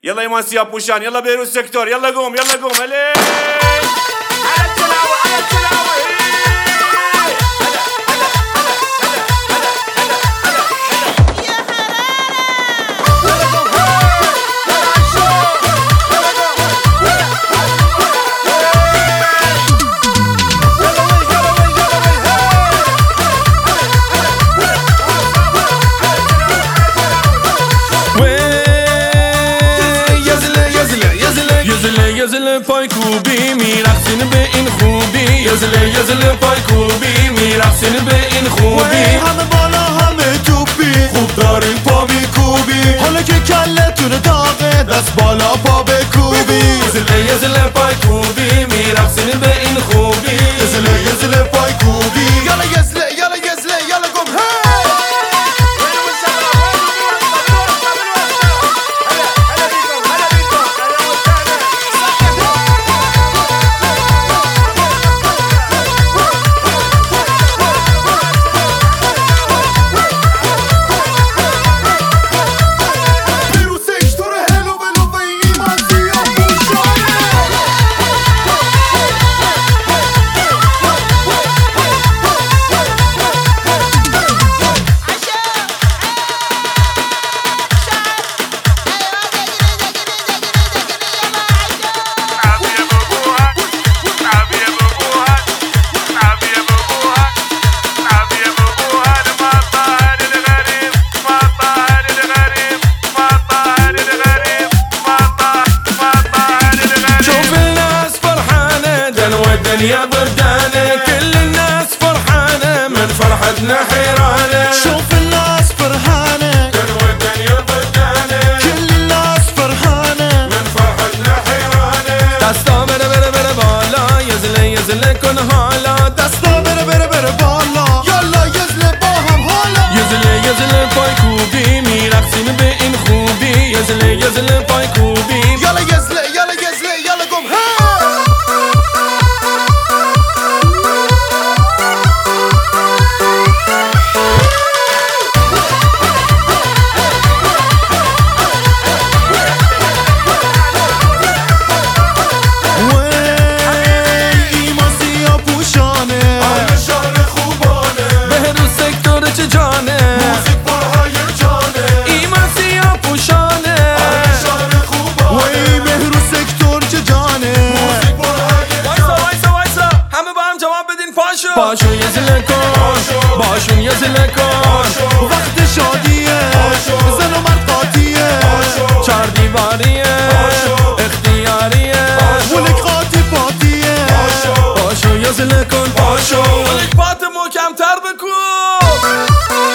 يلا ايمان سياب بوشان، يلا بيروت سيكتور، يلا قوم يلا قوم هلي على التلاوة على التلاوة. یزل پای کوبی میرقصین به این خوبی، یزل پای کوبی میرقصین به این خوبی. همه بالا همه توپی، خوب دارین پا میکوبی، حالا که کلتون داغه دست بالا پا بکوبی. یزل پای کوبی میرقصین به این خوبی، یزل پای کوبی. یالا یزله یالا یزله یالا گم الدنيا بردانة، كل الناس فرحانة من فرحتنا حيرانة. شوف الناس فرحانة، الدنيا بردانة، كل الناس فرحانة من فرحتنا حيرانة. دستا بره بره بره بالا، یزله کن حالا. دستا بره بره بره بالا، یالا یزله با هم حالا. یزله پای کوبی میرقصین به این خوبی، یزله پای کوبی. یالا یزله یالا یزله یالا گم باشون یزله کن، باشون یزله کن. وقت شادیه، زن و مرد قاطیه، چار دیواریه، اختیاریه، ولک قاطی پاتیه. باشون یزله کن، باشون ولک پات محکم‌تر بکن.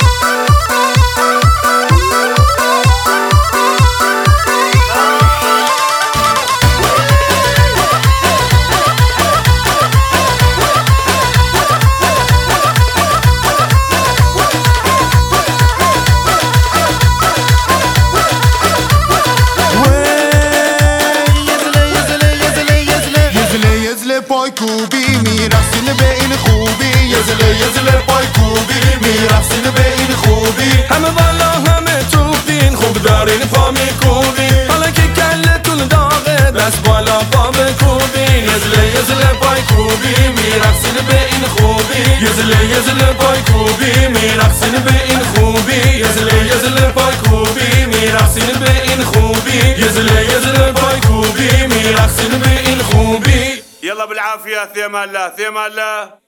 پای کوبی میرقصین به این خوبی، یزله پای کوبی میرقصین به این خوبی. همه بالا همه توپین، خوب دارین پا میکوبین، حالا که کلتون داغه دست بالا پا بکوبین. یزله پای کوبی میرقصین به این خوبی، یزله پای کوبی میرقصین به این خوبی. یزله پای کوبی میرقصین به این خوبی، یزله پای کوبی میرقصین به این خوبی. يلا بالعافية ثيما الله ثيما الله.